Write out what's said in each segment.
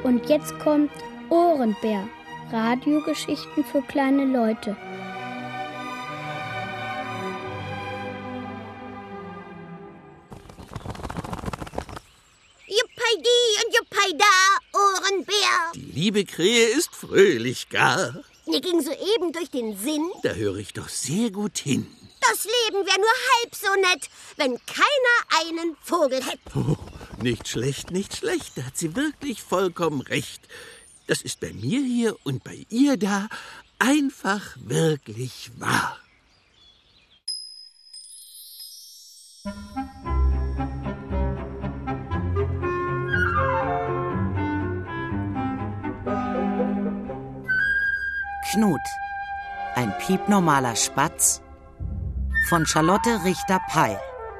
Und jetzt kommt Ohrenbär. Radiogeschichten für kleine Leute. Juppidi und Juppeida, Ohrenbär. Die liebe Krähe ist fröhlich, gar. Mir ging soeben durch den Sinn, Da höre ich doch sehr gut hin. das Leben wäre nur halb so nett, wenn keiner einen Vogel hätte. Oh, nicht schlecht, nicht schlecht. Da hat sie wirklich vollkommen recht. Das ist bei mir hier und bei ihr da einfach wirklich wahr. Knut, ein piepnormaler Spatz von Charlotte Richter-Peil.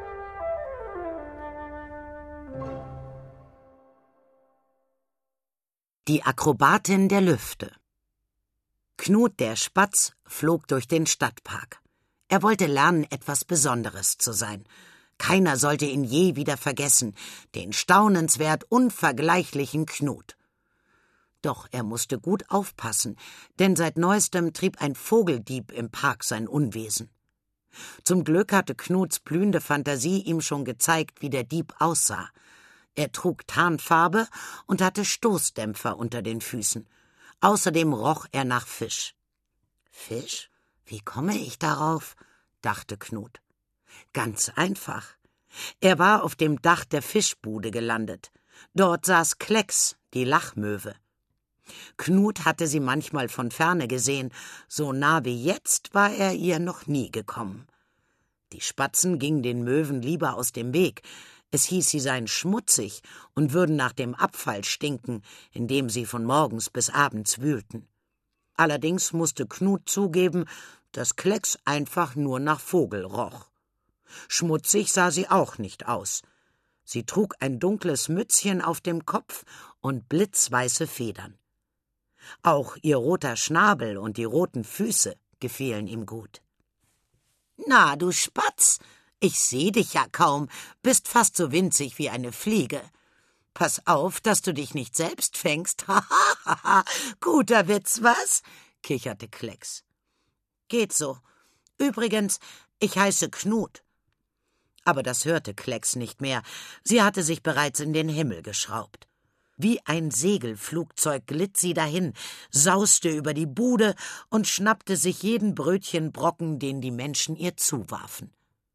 Die Akrobatin der Lüfte. Knut, der Spatz, flog durch den Stadtpark. Er wollte lernen, etwas Besonderes zu sein. Keiner sollte ihn je wieder vergessen, den staunenswert unvergleichlichen Knut. Doch er musste gut aufpassen, denn seit Neuestem trieb ein Vogeldieb im Park sein Unwesen. Zum Glück hatte Knuts blühende Fantasie ihm schon gezeigt, wie der Dieb aussah. Er trug Tarnfarbe und hatte Stoßdämpfer unter den Füßen. Außerdem roch er nach Fisch. »Fisch? Wie komme ich darauf?« dachte Knut. Ganz einfach. Er war auf dem Dach der Fischbude gelandet. Dort saß Klecks, die Lachmöwe. Knut hatte sie manchmal von ferne gesehen, so nah wie jetzt war er ihr noch nie gekommen. Die Spatzen gingen den Möwen lieber aus dem Weg. Es hieß, sie seien schmutzig und würden nach dem Abfall stinken, in dem sie von morgens bis abends wühlten. Allerdings musste Knut zugeben, dass Klecks einfach nur nach Vogel roch. Schmutzig sah sie auch nicht aus. Sie trug ein dunkles Mützchen auf dem Kopf und blitzweiße Federn. Auch ihr roter Schnabel und die roten Füße gefielen ihm gut. »Na, du Spatz, ich seh dich ja kaum, bist fast so winzig wie eine Fliege. Pass auf, dass du dich nicht selbst fängst. Hahaha, guter Witz, was?« kicherte Klecks. »Geht so. Übrigens, ich heiße Knut.« Aber das hörte Klecks nicht mehr. Sie hatte sich bereits in den Himmel geschraubt. Wie ein Segelflugzeug glitt sie dahin, sauste über die Bude und schnappte sich jeden Brötchenbrocken, den die Menschen ihr zuwarfen.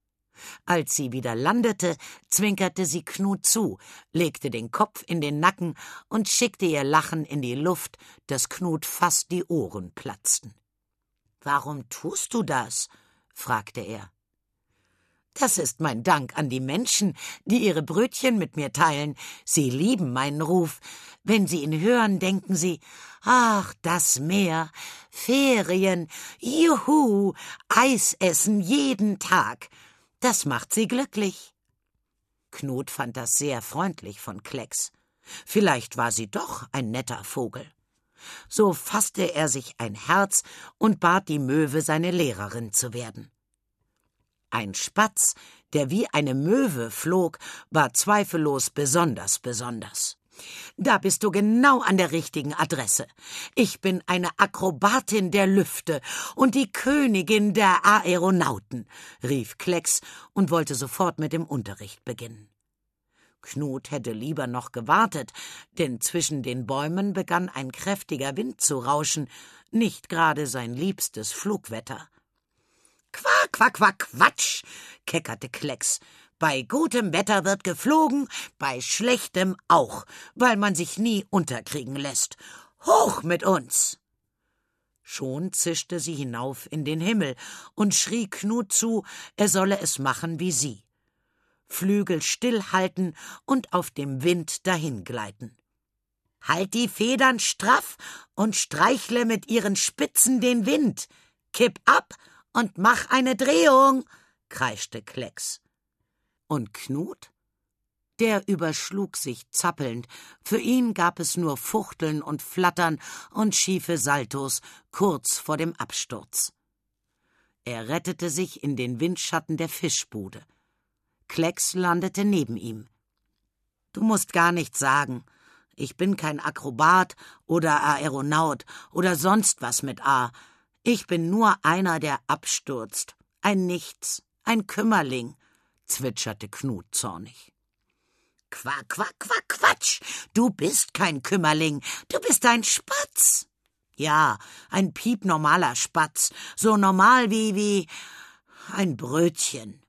Als sie wieder landete, zwinkerte sie Knut zu, legte den Kopf in den Nacken und schickte ihr Lachen in die Luft, dass Knut fast die Ohren platzten. »Warum tust du das?« fragte er. »Das ist mein Dank an die Menschen, die ihre Brötchen mit mir teilen. Sie lieben meinen Ruf. Wenn sie ihn hören, denken sie, ach, das Meer, Ferien, juhu, Eis essen jeden Tag. Das macht sie glücklich.« Knut fand das sehr freundlich von Klecks. Vielleicht war sie doch ein netter Vogel. So fasste er sich ein Herz und bat die Möwe, seine Lehrerin zu werden. Ein Spatz, der wie eine Möwe flog, war zweifellos besonders. »Da bist du genau an der richtigen Adresse. Ich bin eine Akrobatin der Lüfte und die Königin der Aeronauten«, rief Klecks und wollte sofort mit dem Unterricht beginnen. Knut hätte lieber noch gewartet, denn zwischen den Bäumen begann ein kräftiger Wind zu rauschen, nicht gerade sein liebstes Flugwetter. »Quack, quack, quack, Quatsch«, keckerte Klecks. »Bei gutem Wetter wird geflogen, bei schlechtem auch, weil man sich nie unterkriegen lässt. Hoch mit uns!« Schon zischte sie hinauf in den Himmel und schrie Knut zu, er solle es machen wie sie. Flügel stillhalten und auf dem Wind dahingleiten. »Halt die Federn straff und streichle mit ihren Spitzen den Wind. Kipp ab und mach eine Drehung«, kreischte Klecks. Und Knut? Der überschlug sich zappelnd. Für ihn gab es nur Fuchteln und Flattern und schiefe Saltos kurz vor dem Absturz. Er rettete sich in den Windschatten der Fischbude. Klecks landete neben ihm. »Du musst gar nichts sagen. Ich bin kein Akrobat oder Aeronaut oder sonst was mit A. Ich bin nur einer, der abstürzt. Ein Nichts, ein Kümmerling, zwitscherte Knut zornig. Quatsch! Du bist kein Kümmerling, du bist ein Spatz. Ja, ein piepnormaler Spatz, so normal wie ein Brötchen.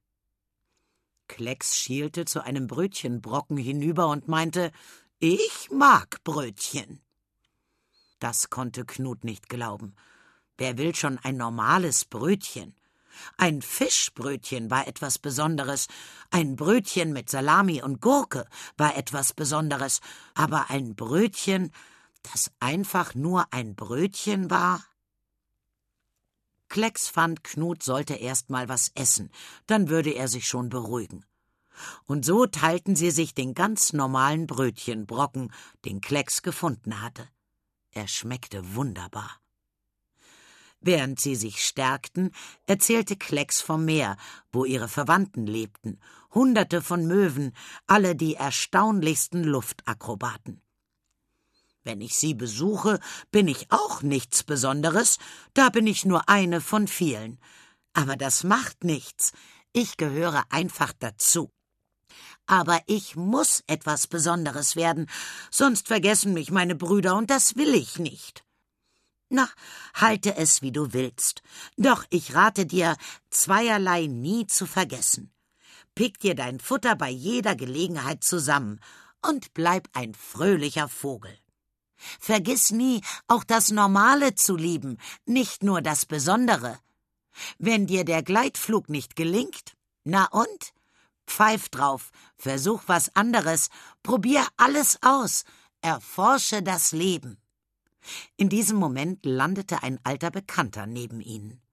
Klecks schielte zu einem Brötchenbrocken hinüber und meinte, ich mag Brötchen. Das konnte Knut nicht glauben. Wer will schon ein normales Brötchen? Ein Fischbrötchen war etwas Besonderes, ein Brötchen mit Salami und Gurke war etwas Besonderes, aber ein Brötchen, das einfach nur ein Brötchen war? Klecks fand, Knut sollte erst mal was essen, dann würde er sich schon beruhigen. Und so teilten sie sich den ganz normalen Brötchenbrocken, den Klecks gefunden hatte. Er schmeckte wunderbar. Während sie sich stärkten, erzählte Klecks vom Meer, wo ihre Verwandten lebten, Hunderte von Möwen, alle die erstaunlichsten Luftakrobaten. Wenn ich sie besuche, bin ich auch nichts Besonderes, da bin ich nur eine von vielen. Aber das macht nichts, ich gehöre einfach dazu. Aber ich muss etwas Besonderes werden, sonst vergessen mich meine Brüder, und das will ich nicht. Na, halte es, wie du willst. Doch ich rate dir, zweierlei nie zu vergessen. Pick dir dein Futter bei jeder Gelegenheit zusammen und bleib ein fröhlicher Vogel. Vergiss nie, auch das Normale zu lieben, nicht nur das Besondere. Wenn dir der Gleitflug nicht gelingt, na und? Pfeif drauf, versuch was anderes, probier alles aus, erforsche das Leben. In diesem Moment landete ein alter Bekannter neben ihnen.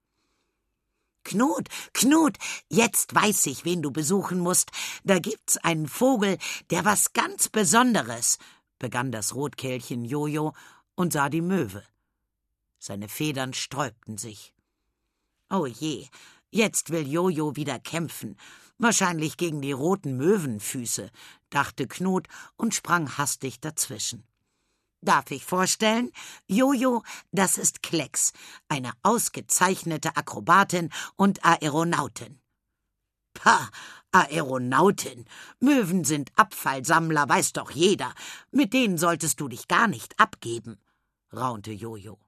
Knut, jetzt weiß ich, wen du besuchen musst. Da gibt's einen Vogel, der was ganz Besonderes, begann das Rotkehlchen Jojo und sah die Möwe. Seine Federn sträubten sich. Oh je, jetzt will Jojo wieder kämpfen, wahrscheinlich gegen die roten Möwenfüße, dachte Knut und sprang hastig dazwischen. Darf ich vorstellen? Jojo, das ist Klecks, eine ausgezeichnete Akrobatin und Aeronautin. Pah, Aeronautin. Möwen sind Abfallsammler, weiß doch jeder. Mit denen solltest du dich gar nicht abgeben, raunte Jojo.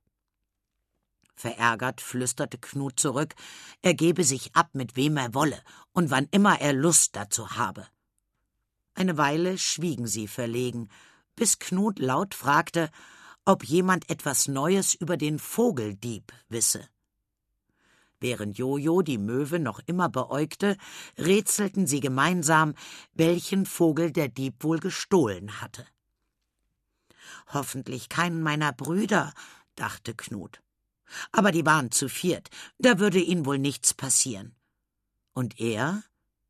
Verärgert flüsterte Knut zurück, er gebe sich ab, mit wem er wolle und wann immer er Lust dazu habe. Eine Weile schwiegen sie verlegen, bis Knut laut fragte, ob jemand etwas Neues über den Vogeldieb wisse. Während Jojo die Möwe noch immer beäugte, rätselten sie gemeinsam, welchen Vogel der Dieb wohl gestohlen hatte. Hoffentlich keinen meiner Brüder, dachte Knut. Aber die waren zu viert, da würde ihnen wohl nichts passieren. Und er?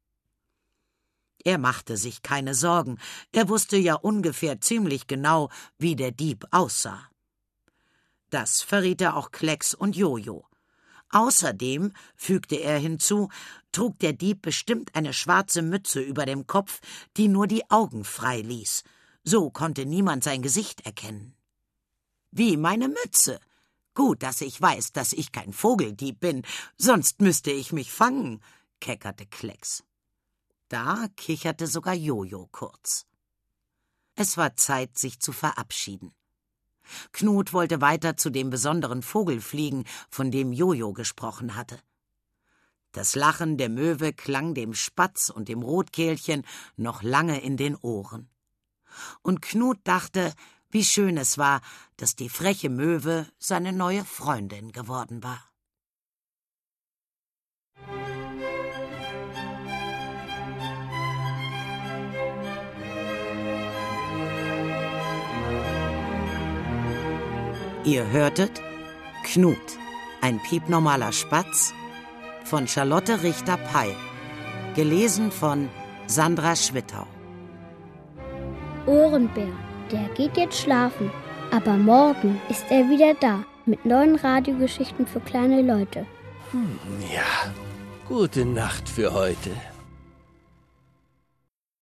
Er machte sich keine Sorgen, er wusste ja ungefähr ziemlich genau, wie der Dieb aussah. Das verriet er auch Klecks und Jojo. Außerdem, fügte er hinzu, trug der Dieb bestimmt eine schwarze Mütze über dem Kopf, die nur die Augen frei ließ. So konnte niemand sein Gesicht erkennen. Wie meine Mütze? Gut, dass ich weiß, dass ich kein Vogeldieb bin, sonst müsste ich mich fangen, keckerte Klecks. Da kicherte sogar Jojo kurz. Es war Zeit, sich zu verabschieden. Knut wollte weiter zu dem besonderen Vogel fliegen, von dem Jojo gesprochen hatte. Das Lachen der Möwe klang dem Spatz und dem Rotkehlchen noch lange in den Ohren. Und Knut dachte, wie schön es war, dass die freche Möwe seine neue Freundin geworden war. Ihr hörtet Knut, ein piepnormaler Spatz von Charlotte Richter-Peil, gelesen von Sandra Schwittau. Ohrenbär, der geht jetzt schlafen, aber morgen ist er wieder da mit neuen Radiogeschichten für kleine Leute. Ja, gute Nacht für heute.